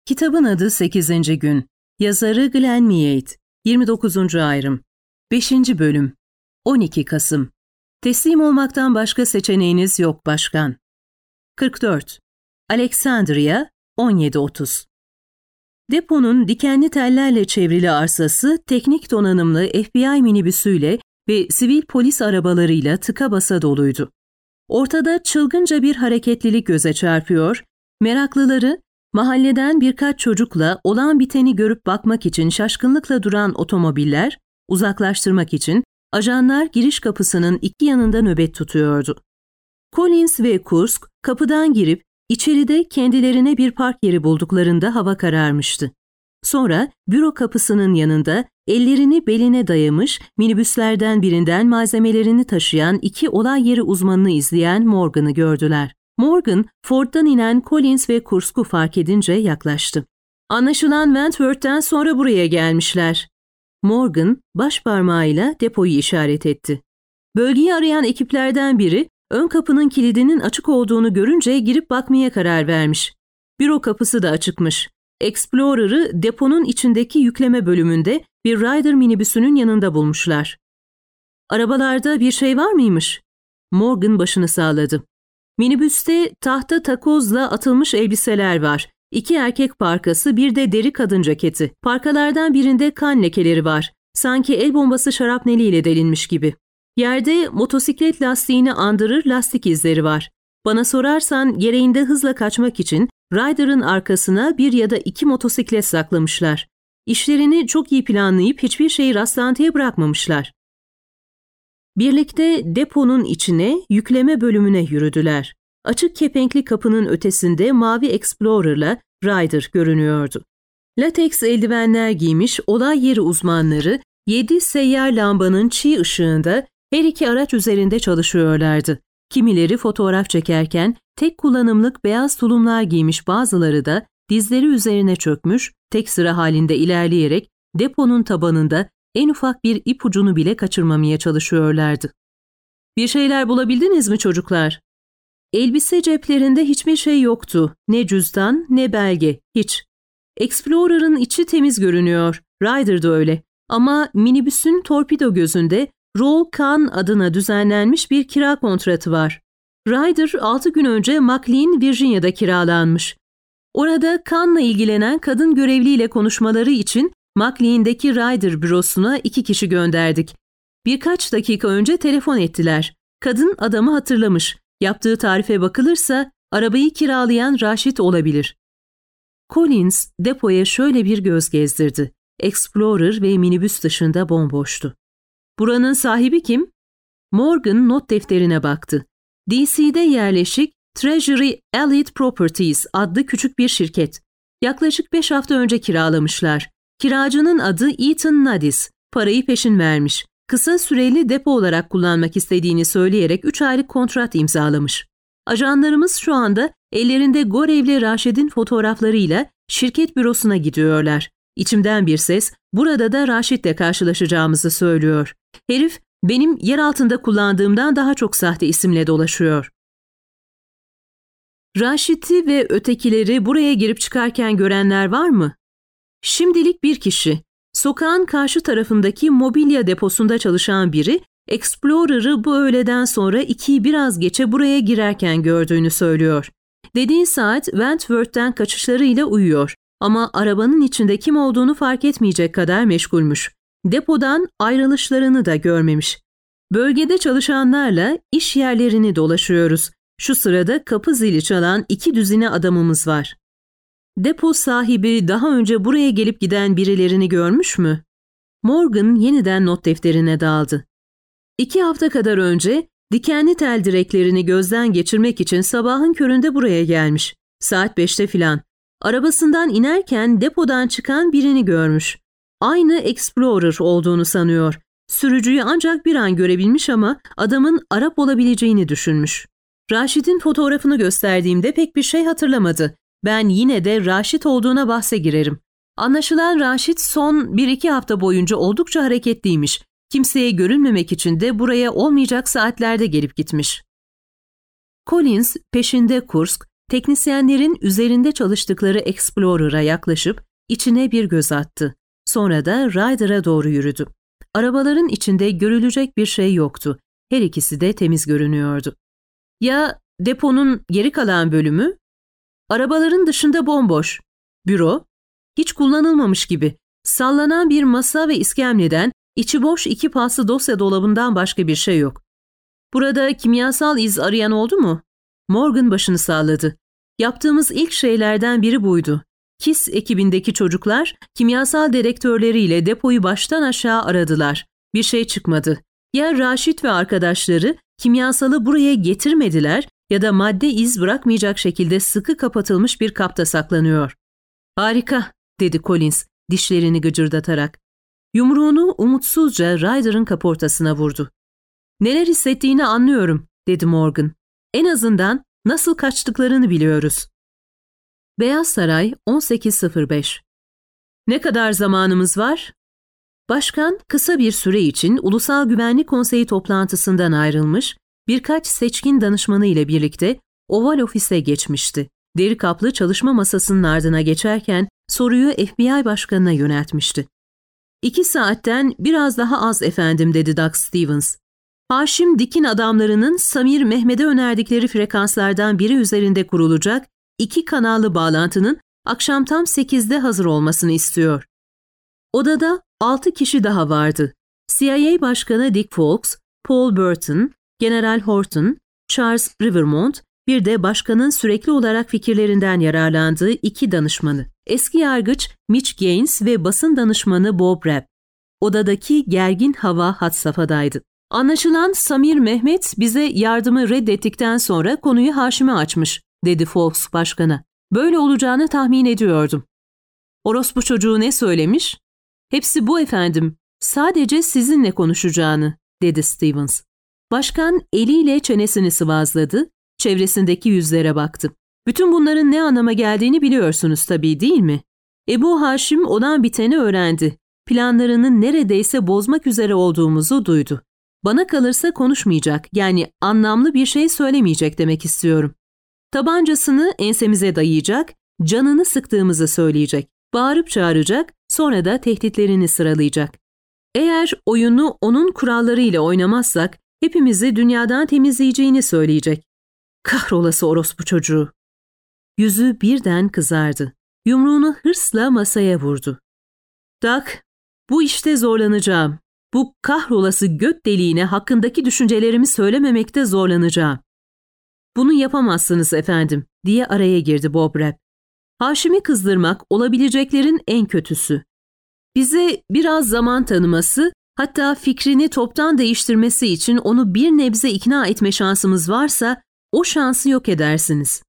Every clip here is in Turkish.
Kitabın adı 8. Gün. Yazarı Glenn Meade. 29. ayrım. 5. bölüm. 12 Kasım. Teslim olmaktan başka seçeneğiniz yok başkan. 44. Alexandria, 17:30. Deponun dikenli tellerle çevrili arsası teknik donanımlı FBI minibüsüyle ve sivil polis arabalarıyla tıka basa doluydu. Ortada çılgınca bir hareketlilik göze çarpıyor, meraklıları mahalleden birkaç çocukla olan biteni görüp bakmak için şaşkınlıkla duran otomobiller, uzaklaştırmak için ajanlar giriş kapısının iki yanında nöbet tutuyordu. Collins ve Kursk kapıdan girip içeride kendilerine bir park yeri bulduklarında hava kararmıştı. Sonra büro kapısının yanında ellerini beline dayamış minibüslerden birinden malzemelerini taşıyan iki olay yeri uzmanını izleyen Morgan'ı gördüler. Morgan, Ford'dan inen Collins ve Kursk'u fark edince yaklaştı. "Anlaşılan Wentworth'ten sonra buraya gelmişler." Morgan, baş parmağıyla depoyu işaret etti. Bölgeyi arayan ekiplerden biri, ön kapının kilidinin açık olduğunu görünce girip bakmaya karar vermiş. Büro kapısı da açıkmış. Explorer'ı deponun içindeki yükleme bölümünde bir Ryder minibüsünün yanında bulmuşlar. "Arabalarda bir şey var mıymış?" Morgan başını salladı. "Minibüste tahta takozla atılmış elbiseler var. 2 erkek parkası, bir de deri kadın ceketi. Parkalardan birinde kan lekeleri var. Sanki el bombası şarapneliyle delinmiş gibi. Yerde motosiklet lastiğini andırır lastik izleri var. Bana sorarsan gereğinde hızla kaçmak için Ryder'ın arkasına 1 ya da 2 motosiklet saklamışlar. İşlerini çok iyi planlayıp hiçbir şeyi rastlantıya bırakmamışlar." Birlikte deponun içine, yükleme bölümüne yürüdüler. Açık kepenkli kapının ötesinde mavi Explorer'la Ryder görünüyordu. Lateks eldivenler giymiş olay yeri uzmanları 7 seyyar lambanın çiğ ışığında her iki araç üzerinde çalışıyorlardı. Kimileri fotoğraf çekerken tek kullanımlık beyaz tulumlar giymiş, bazıları da dizleri üzerine çökmüş, tek sıra halinde ilerleyerek deponun tabanında en ufak bir ipucunu bile kaçırmamaya çalışıyorlardı. "Bir şeyler bulabildiniz mi çocuklar?" Elbise ceplerinde hiçbir şey yoktu. Ne cüzdan, ne belge, hiç. Explorer'ın içi temiz görünüyor. Ryder da öyle. Ama minibüsün torpido gözünde Roll Kahn adına düzenlenmiş bir kira kontratı var. Ryder 6 gün önce McLean, Virginia'da kiralanmış. Orada Kahn'la ilgilenen kadın görevliyle konuşmaları için McLean'deki Ryder bürosuna 2 kişi gönderdik. Birkaç dakika önce telefon ettiler. Kadın adamı hatırlamış. Yaptığı tarife bakılırsa arabayı kiralayan Raşit olabilir. Collins depoya şöyle bir göz gezdirdi. Explorer ve minibüs dışında bomboştu. "Buranın sahibi kim?" Morgan not defterine baktı. DC'de yerleşik Treasury Elite Properties adlı küçük bir şirket. Yaklaşık 5 hafta önce kiralamışlar. Kiracının adı Ethan Nadis. Parayı peşin vermiş. Kısa süreli depo olarak kullanmak istediğini söyleyerek 3 aylık kontrat imzalamış. Ajanlarımız şu anda ellerinde Gorev'le Raşit'in fotoğraflarıyla şirket bürosuna gidiyorlar. İçimden bir ses burada da Raşit'le karşılaşacağımızı söylüyor. Herif benim yer altında kullandığımdan daha çok sahte isimle dolaşıyor. Raşit'i ve ötekileri buraya girip çıkarken görenler var mı? Şimdilik bir kişi. Sokağın karşı tarafındaki mobilya deposunda çalışan biri, Explorer'ı bu öğleden sonra 2'yi biraz geçe buraya girerken gördüğünü söylüyor. Dediği saat Wentworth'ten kaçışlarıyla uyuyor ama arabanın içinde kim olduğunu fark etmeyecek kadar meşgulmüş. Depodan ayrılışlarını da görmemiş. Bölgede çalışanlarla iş yerlerini dolaşıyoruz. Şu sırada kapı zili çalan 2 düzine adamımız var. Depo sahibi daha önce buraya gelip giden birilerini görmüş mü? Morgan yeniden not defterine daldı. 2 hafta kadar önce dikenli tel direklerini gözden geçirmek için sabahın köründe buraya gelmiş. Saat 5'te filan. Arabasından inerken depodan çıkan birini görmüş. Aynı Explorer olduğunu sanıyor. Sürücüyü ancak bir an görebilmiş ama adamın Arap olabileceğini düşünmüş. Raşit'in fotoğrafını gösterdiğimde pek bir şey hatırlamadı. Ben yine de Raşit olduğuna bahse girerim. Anlaşılan Raşit son 1-2 hafta boyunca oldukça hareketliymiş. Kimseye görünmemek için de buraya olmayacak saatlerde gelip gitmiş. Collins peşinde Kursk, Teknisyenlerin üzerinde çalıştıkları Explorer'a yaklaşıp içine bir göz attı. Sonra da Ryder'a doğru yürüdü. Arabaların içinde görülecek bir şey yoktu. Her ikisi de temiz görünüyordu. Ya deponun geri kalan bölümü? Arabaların dışında bomboş. Büro? Hiç kullanılmamış gibi. Sallanan bir masa ve iskemleden, içi boş 2 paslı dosya dolabından başka bir şey yok. Burada kimyasal iz arayan oldu mu? Morgan başını salladı. Yaptığımız ilk şeylerden biri buydu. KISS ekibindeki çocuklar kimyasal dedektörleriyle depoyu baştan aşağı aradılar. Bir şey çıkmadı. Ya Raşit ve arkadaşları kimyasalı buraya getirmediler ya da madde iz bırakmayacak şekilde sıkı kapatılmış bir kapta saklanıyor. Harika, dedi Collins dişlerini gıcırdatarak. Yumruğunu umutsuzca Ryder'ın kaportasına vurdu. Neler hissettiğini anlıyorum, dedi Morgan. En azından nasıl kaçtıklarını biliyoruz. Beyaz Saray 18.05. Ne kadar zamanımız var? Başkan kısa bir süre için Ulusal Güvenlik Konseyi toplantısından ayrılmış, birkaç seçkin danışmanı ile birlikte Oval Ofis'e geçmişti. Deri kaplı çalışma masasının ardına geçerken soruyu FBI Başkanı'na yöneltmişti. 2 saatten biraz daha az efendim, dedi Doug Stevens. Haşim Dick'in adamlarının Samir Mehmet'e önerdikleri frekanslardan biri üzerinde kurulacak 2 kanallı bağlantının akşam tam 8'de hazır olmasını istiyor. Odada 6 kişi daha vardı. CIA Başkanı Dick Fawkes, Paul Burton, General Horton, Charles Rivermont, bir de başkanın sürekli olarak fikirlerinden yararlandığı 2 danışmanı. Eski yargıç Mitch Gaines ve basın danışmanı Bob Rapp. Odadaki gergin hava had safhadaydı. Anlaşılan Samir Mehmet bize yardımı reddettikten sonra konuyu Haşim'e açmış, dedi Fawkes başkana. Böyle olacağını tahmin ediyordum. Orospu çocuğu ne söylemiş? Hepsi bu efendim. Sadece sizinle konuşacağını, dedi Stevens. Başkan eliyle çenesini sıvazladı, çevresindeki yüzlere baktı. Bütün bunların ne anlama geldiğini biliyorsunuz tabii, değil mi? Ebu Haşim olan biteni öğrendi. Planlarını neredeyse bozmak üzere olduğumuzu duydu. Bana kalırsa konuşmayacak, yani anlamlı bir şey söylemeyecek demek istiyorum. Tabancasını ensemize dayayacak, canını sıktığımızı söyleyecek, bağırıp çağıracak, sonra da tehditlerini sıralayacak. Eğer oyunu onun kurallarıyla oynamazsak hepimizi dünyadan temizleyeceğini söyleyecek. Kahrolası orospu çocuğu. Yüzü birden kızardı. Yumruğunu hırsla masaya vurdu. Doug, bu işte zorlanacağım. Bu kahrolası göt deliğine hakkındaki düşüncelerimi söylememekte zorlanacağım. Bunu yapamazsınız efendim, diye araya girdi Bob Rapp. Haşim'i kızdırmak olabileceklerin en kötüsü. Bize biraz zaman tanıması, hatta fikrini toptan değiştirmesi için onu bir nebze ikna etme şansımız varsa o şansı yok edersiniz.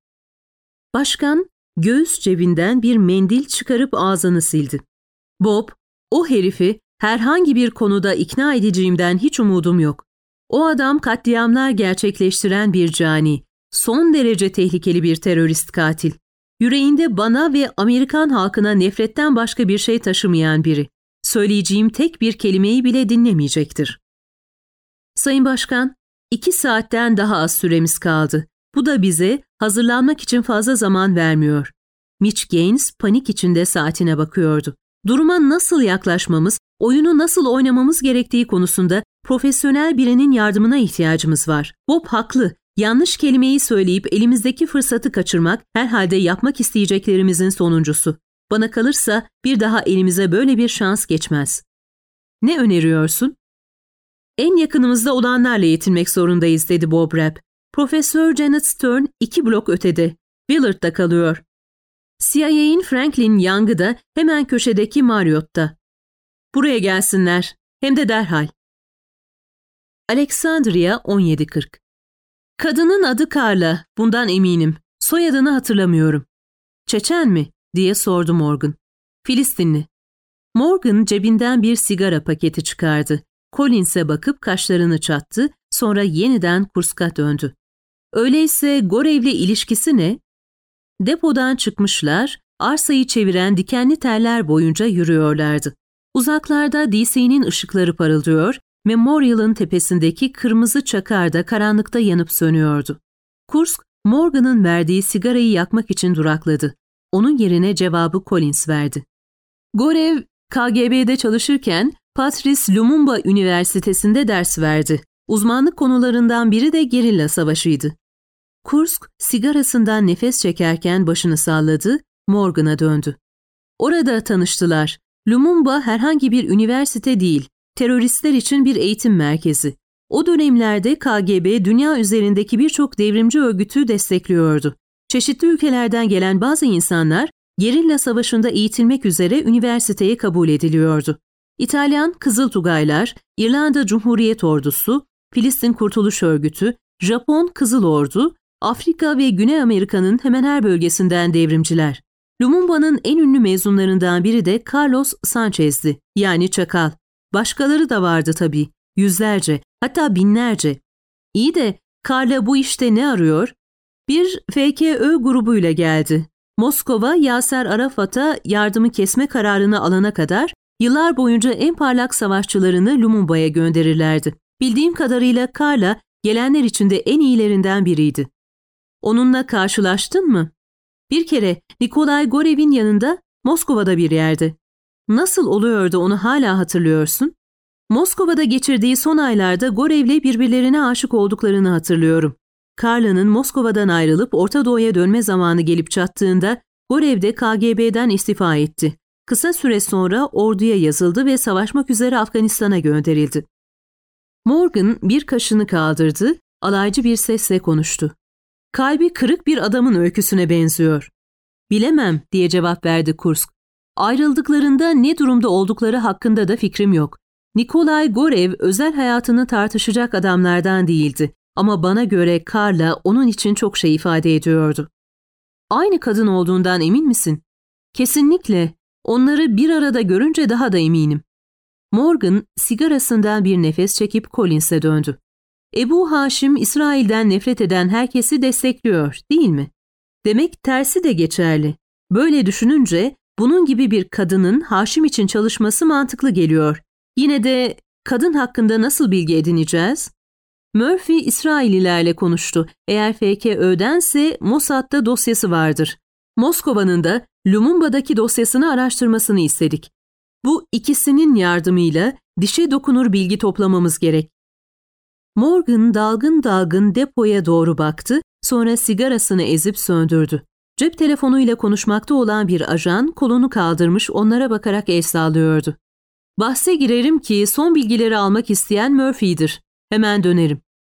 Başkan göğüs cebinden bir mendil çıkarıp ağzını sildi. Bob, o herifi herhangi bir konuda ikna edeceğimden hiç umudum yok. O adam katliamlar gerçekleştiren bir cani, son derece tehlikeli bir terörist katil. Yüreğinde bana ve Amerikan halkına nefretten başka bir şey taşımayan biri. Söyleyeceğim tek bir kelimeyi bile dinlemeyecektir. Sayın Başkan, 2 saatten daha az süremiz kaldı. Bu da bize hazırlanmak için fazla zaman vermiyor. Mitch Gaines panik içinde saatine bakıyordu. Duruma nasıl yaklaşmamız, oyunu nasıl oynamamız gerektiği konusunda profesyonel birinin yardımına ihtiyacımız var. Bob haklı. Yanlış kelimeyi söyleyip elimizdeki fırsatı kaçırmak herhalde yapmak isteyeceklerimizin sonuncusu. Bana kalırsa bir daha elimize böyle bir şans geçmez. Ne öneriyorsun? En yakınımızda olanlarla yetinmek zorundayız, dedi Bob Rapp. Profesör Janet Stern 2 blok ötede. Willard'da kalıyor. CIA'in Franklin Young'ı da hemen köşedeki Marriott'ta. Buraya gelsinler. Hem de derhal. Alexandria 17.40. Kadının adı Carla, bundan eminim. Soyadını hatırlamıyorum. Çeçen mi? Diye sordu Morgan. Filistinli. Morgan cebinden bir sigara paketi çıkardı. Collins'e bakıp kaşlarını çattı, sonra yeniden Kursk'a döndü. Öyleyse Gorev'le ilişkisi ne? Depodan çıkmışlar, arsayı çeviren dikenli teller boyunca yürüyorlardı. Uzaklarda DC'nin ışıkları parıldıyor, Memorial'ın tepesindeki kırmızı çakar da karanlıkta yanıp sönüyordu. Kursk, Morgan'ın verdiği sigarayı yakmak için durakladı. Onun yerine cevabı Collins verdi. Gorev, KGB'de çalışırken Patrice Lumumba Üniversitesi'nde ders verdi. Uzmanlık konularından biri de gerilla savaşıydı. Kursk sigarasından nefes çekerken başını salladı, Morgan'a döndü. Orada tanıştılar. Lumumba herhangi bir üniversite değil, teröristler için bir eğitim merkezi. O dönemlerde KGB dünya üzerindeki birçok devrimci örgütü destekliyordu. Çeşitli ülkelerden gelen bazı insanlar gerilla savaşında eğitilmek üzere üniversiteye kabul ediliyordu. İtalyan Kızıl Tugaylar, İrlanda Cumhuriyet Ordusu, Filistin Kurtuluş Örgütü, Japon Kızıl Ordu, Afrika ve Güney Amerika'nın hemen her bölgesinden devrimciler. Lumumba'nın en ünlü mezunlarından biri de Carlos Sanchez'di, yani Çakal. Başkaları da vardı tabii, yüzlerce, hatta binlerce. İyi de Carla bu işte ne arıyor? Bir FKÖ grubuyla geldi. Moskova, Yaser Arafat'a yardımı kesme kararını alana kadar yıllar boyunca en parlak savaşçılarını Lumumba'ya gönderirlerdi. Bildiğim kadarıyla Carla gelenler içinde en iyilerinden biriydi. Onunla karşılaştın mı? Bir kere Nikolay Gorev'in yanında, Moskova'da bir yerde. Nasıl oluyor da onu hala hatırlıyorsun? Moskova'da geçirdiği son aylarda Gorev'le birbirlerine aşık olduklarını hatırlıyorum. Carla'nın Moskova'dan ayrılıp Orta Doğu'ya dönme zamanı gelip çattığında Gorev de KGB'den istifa etti. Kısa süre sonra orduya yazıldı ve savaşmak üzere Afganistan'a gönderildi. Morgan bir kaşını kaldırdı, alaycı bir sesle konuştu. Kalbi kırık bir adamın öyküsüne benziyor. Bilemem diye cevap verdi Kursk. Ayrıldıklarında ne durumda oldukları hakkında da fikrim yok. Nikolay Gorev özel hayatını tartışacak adamlardan değildi. Ama bana göre Carla onun için çok şey ifade ediyordu. Aynı kadın olduğundan emin misin? Kesinlikle. Onları bir arada görünce daha da eminim. Morgan sigarasından bir nefes çekip Collins'e döndü. Ebu Haşim, İsrail'den nefret eden herkesi destekliyor, değil mi? Demek tersi de geçerli. Böyle düşününce bunun gibi bir kadının Haşim için çalışması mantıklı geliyor. Yine de kadın hakkında nasıl bilgi edineceğiz? Murphy İsraillilerle konuştu. Eğer FKÖ'dense Mossad'da dosyası vardır. Moskova'nın da Lumumba'daki dosyasını araştırmasını istedik. Bu ikisinin yardımıyla dişe dokunur bilgi toplamamız gerek. Morgan dalgın dalgın depoya doğru baktı, sonra sigarasını ezip söndürdü. Cep telefonuyla konuşmakta olan bir ajan kolunu kaldırmış onlara bakarak el sallıyordu. Bahse girerim ki son bilgileri almak isteyen Murphy'dir. Hemen dönerim.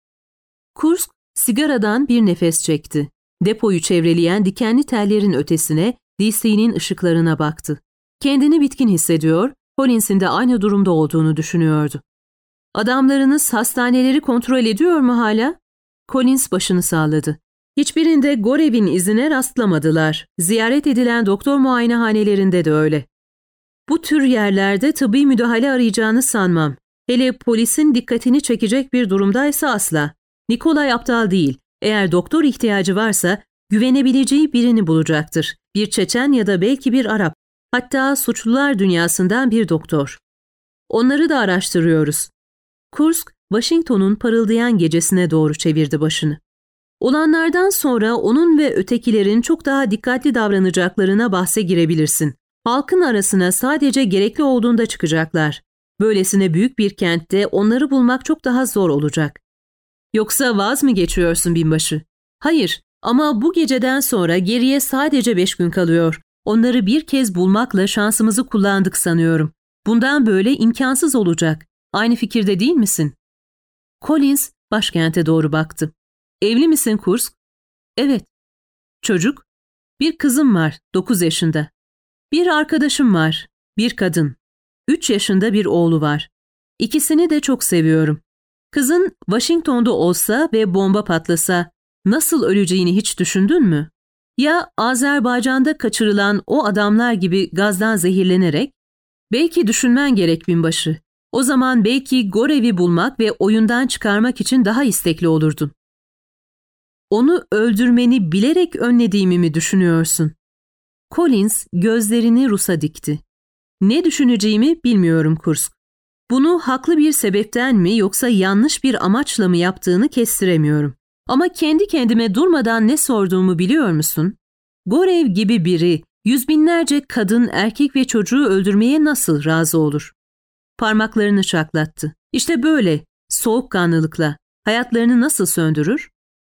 Kursk sigaradan bir nefes çekti. Depoyu çevreleyen dikenli tellerin ötesine, DC'nin ışıklarına baktı. Kendini bitkin hissediyor, Collins'in de aynı durumda olduğunu düşünüyordu. Adamlarınız hastaneleri kontrol ediyor mu hala? Collins başını salladı. Hiçbirinde Gorev'in izine rastlamadılar. Ziyaret edilen doktor muayenehanelerinde de öyle. Bu tür yerlerde tıbbi müdahale arayacağını sanmam. Hele polisin dikkatini çekecek bir durumdaysa asla. Nikolay aptal değil. Eğer doktor ihtiyacı varsa güvenebileceği birini bulacaktır. Bir Çeçen ya da belki bir Arap. Hatta suçlular dünyasından bir doktor. Onları da araştırıyoruz. Kursk, Washington'un parıldayan gecesine doğru çevirdi başını. Olanlardan sonra onun ve ötekilerin çok daha dikkatli davranacaklarına bahse girebilirsin. Halkın arasına sadece gerekli olduğunda çıkacaklar. Böylesine büyük bir kentte onları bulmak çok daha zor olacak. Yoksa vaz mı geçiyorsun binbaşı? Hayır, ama bu geceden sonra geriye sadece 5 gün kalıyor. Onları bir kez bulmakla şansımızı kullandık sanıyorum. Bundan böyle imkansız olacak. Aynı fikirde değil misin? Collins başkente doğru baktı. Evli misin Kursk? Evet. Çocuk? Bir kızım var, 9 yaşında. Bir arkadaşım var, bir kadın. 3 yaşında bir oğlu var. İkisini de çok seviyorum. Kızın Washington'da olsa ve bomba patlasa nasıl öleceğini hiç düşündün mü? Ya Azerbaycan'da kaçırılan o adamlar gibi gazdan zehirlenerek? Belki düşünmen gerek binbaşı. O zaman belki Gorev'i bulmak ve oyundan çıkarmak için daha istekli olurdun. Onu öldürmeni bilerek önlediğimi mi düşünüyorsun? Collins gözlerini Rus'a dikti. Ne düşüneceğimi bilmiyorum Kursk. Bunu haklı bir sebepten mi yoksa yanlış bir amaçla mı yaptığını kestiremiyorum. Ama kendi kendime durmadan ne sorduğumu biliyor musun? Gorev gibi biri yüz binlerce kadın, erkek ve çocuğu öldürmeye nasıl razı olur? Parmaklarını şaklattı. İşte böyle, soğukkanlılıkla hayatlarını nasıl söndürür?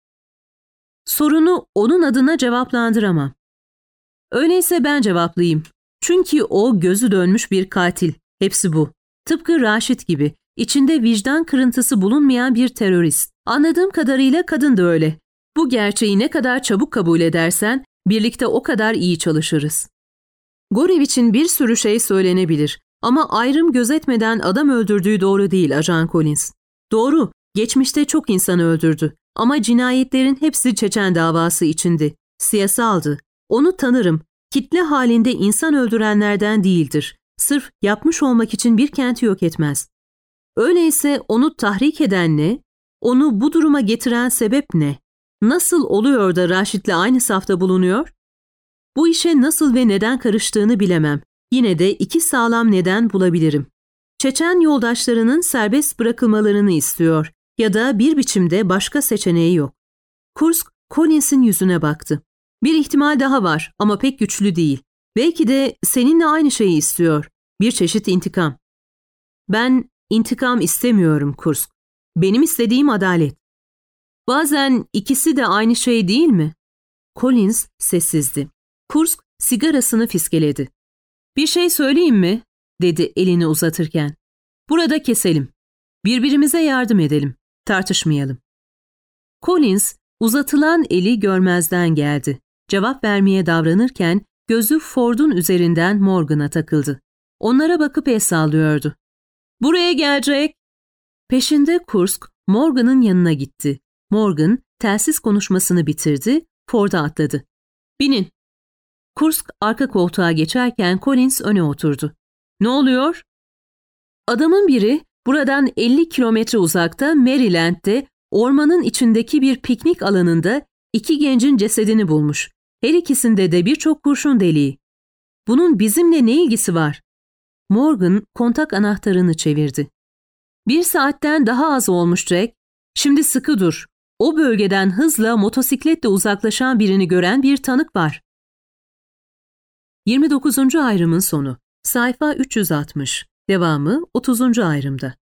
Sorunu onun adına cevaplandıramam. Öyleyse ben cevaplayayım. Çünkü o gözü dönmüş bir katil. Hepsi bu. Tıpkı Raşit gibi. İçinde vicdan kırıntısı bulunmayan bir terörist. Anladığım kadarıyla kadın da öyle. Bu gerçeği ne kadar çabuk kabul edersen, birlikte o kadar iyi çalışırız. Gorev için bir sürü şey söylenebilir. Ama ayrım gözetmeden adam öldürdüğü doğru değil Ajan Collins. Doğru, geçmişte çok insan öldürdü. Ama cinayetlerin hepsi Çeçen davası içindi. Siyasaldı. Onu tanırım. Kitle halinde insan öldürenlerden değildir. Sırf yapmış olmak için bir kenti yok etmez. Öyleyse onu tahrik eden ne? Onu bu duruma getiren sebep ne? Nasıl oluyor da Raşit'le aynı safta bulunuyor? Bu işe nasıl ve neden karıştığını bilemem. Yine de iki sağlam neden bulabilirim. Çeçen yoldaşlarının serbest bırakılmalarını istiyor ya da bir biçimde başka seçeneği yok. Kursk, Collins'in yüzüne baktı. Bir ihtimal daha var ama pek güçlü değil. Belki de seninle aynı şeyi istiyor. Bir çeşit intikam. Ben intikam istemiyorum Kursk. Benim istediğim adalet. Bazen ikisi de aynı şey değil mi? Collins sessizdi. Kursk sigarasını fiskeledi. Bir şey söyleyeyim mi? Dedi elini uzatırken. Burada keselim. Birbirimize yardım edelim. Tartışmayalım. Collins uzatılan eli görmezden geldi. Cevap vermeye davranırken gözü Ford'un üzerinden Morgan'a takıldı. Onlara bakıp el sallıyordu. Buraya gelecek. Peşinde Kursk Morgan'ın yanına gitti. Morgan telsiz konuşmasını bitirdi, Ford'a atladı. Binin. Kursk arka koltuğa geçerken Collins öne oturdu. Ne oluyor? Adamın biri buradan 50 kilometre uzakta Maryland'de ormanın içindeki bir piknik alanında iki gencin cesedini bulmuş. Her ikisinde de birçok kurşun deliği. Bunun bizimle ne ilgisi var? Morgan kontak anahtarını çevirdi. 1 saatten daha az olmuş Jack. Şimdi sıkı dur. O bölgeden hızla motosikletle uzaklaşan birini gören bir tanık var. 29. ayrımın sonu. Sayfa 360. Devamı 30. ayrımda.